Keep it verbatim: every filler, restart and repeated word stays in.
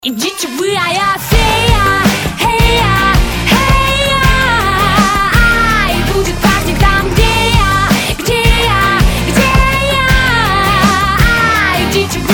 Идите вы, а я фея, хей-я, хей-я. Ай, будет праздник там, где я, где я, где я. Ай, идите вы.